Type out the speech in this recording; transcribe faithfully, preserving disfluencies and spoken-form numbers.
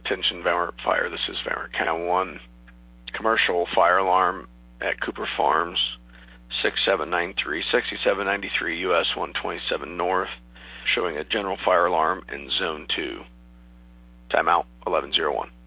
attention, Van Wert Fire. This is Van Wert County one. Commercial fire alarm at Cooper Farms, six seven nine three, six seven nine three U S one twenty-seven North, showing a general fire alarm in Zone two. Timeout, eleven oh one.